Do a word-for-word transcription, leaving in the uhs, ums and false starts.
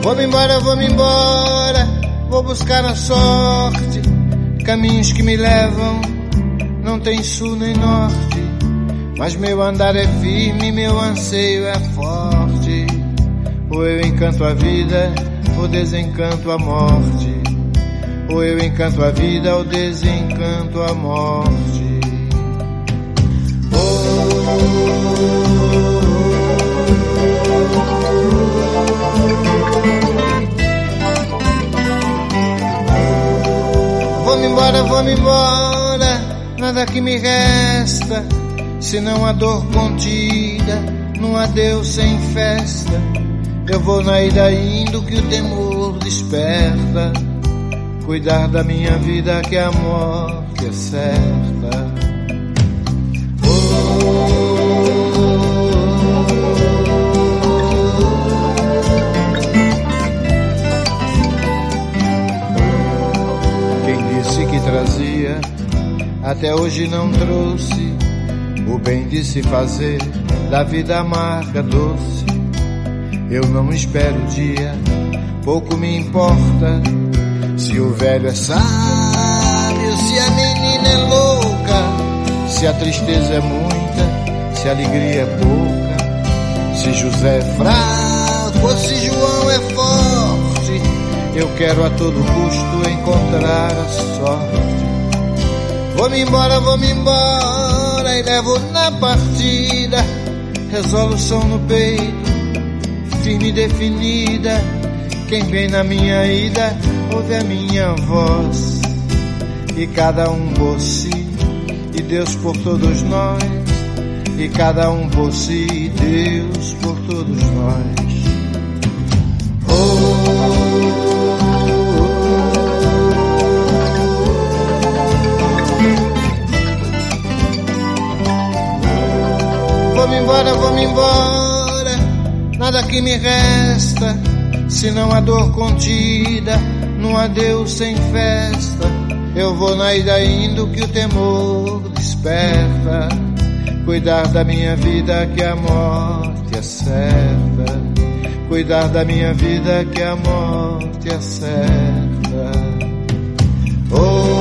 Vou-me embora, vou-me embora, vou buscar a sorte. Caminhos que me levam, não tem sul nem norte. Mas meu andar é firme, meu anseio é forte. Ou eu encanto a vida, ou desencanto a morte. Ou eu encanto a vida, ou desencanto a morte. Vou-me embora, vou-me embora, nada que me resta, senão a dor contida, num adeus sem festa. Eu vou na ida indo que o temor desperta, cuidar da minha vida que a morte é certa. Quem disse que trazia, até hoje não trouxe o bem de se fazer da vida amarga doce. Eu não espero o dia, pouco me importa se o velho é sábio, se a menina é louca, se a tristeza é muita, se a alegria é pouca, se José é fraco ou se João é forte. Eu quero a todo custo encontrar a sorte. Vou-me embora, vou-me embora e levo na partida resolução no peito, firme e definida. Quem vem na minha ida ouve a minha voz, e cada um por si e Deus por todos nós, e cada um por si e Deus por todos nós. Vou-me embora, vou-me embora, nada que me resta, senão a dor contida, num adeus sem festa. Eu vou na ida indo que o temor desperta, cuidar da minha vida que a morte é certa, cuidar da minha vida que a morte é certa. Oh.